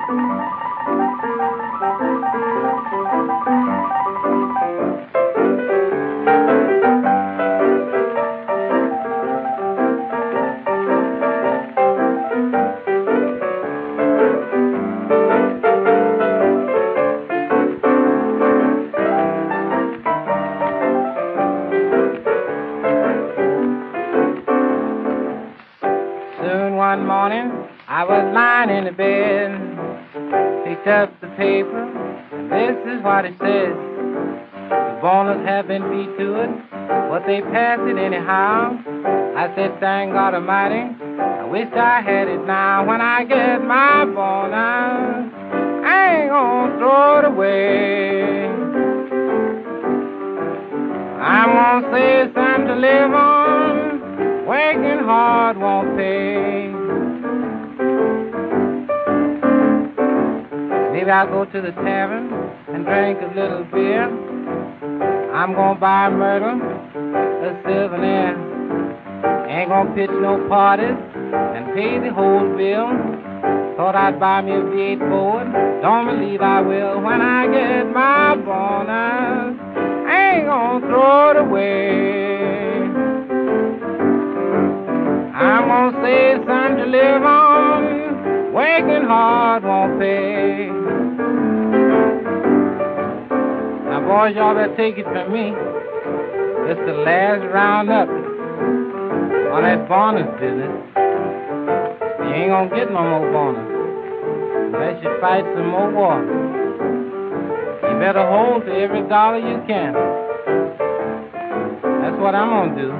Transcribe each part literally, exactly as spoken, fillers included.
Soon one morning, I was lying in the bed, picked up the paper, and this is what it said. The bonus have been beat to it, but they passed it anyhow. I said, thank God Almighty, I wish I had it now. When I get my bonus, I ain't gonna throw it away. I'm gonna save some to live on. Working hard won't pay. Maybe I'll go to the tavern and drink a little beer. I'm gonna buy a Myrtle, a souvenir. Ain't gonna pitch no parties and pay the whole bill. Thought I'd buy me a V eight Ford. Don't believe I will. When I get my bonus, I ain't gonna throw it away. I'm gonna save some to live on. Working hard won't pay. Now, boys, y'all better take it from me. It's the last round up on that bonus business. You ain't gonna get no more bonus unless you fight some more war. You better hold to every dollar you can. That's what I'm gonna do.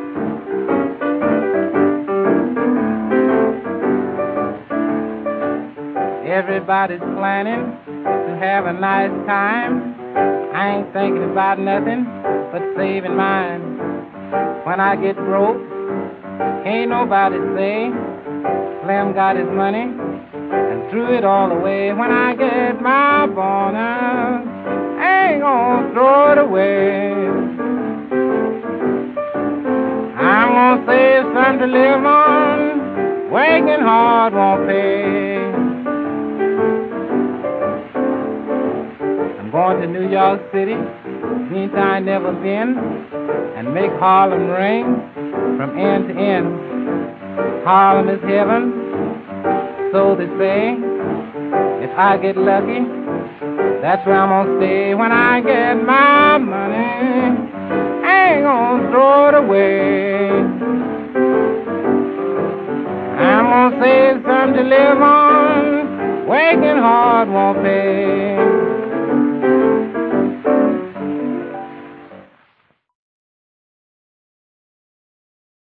Everybody's planning to have a nice time. I ain't thinking about nothing but saving mine. When I get broke, can't nobody say Slim got his money and threw it all away. When I get my bonus, I ain't gonna throw it away. I'm gonna save some to live on. Working hard won't pay. Going to New York City, means I never been, and make Harlem ring from end to end. Harlem is heaven, so they say. If I get lucky, that's where I'm gonna stay. When I get my money, I ain't gonna throw it away. I'm gonna save some to live on. Working hard won't pay.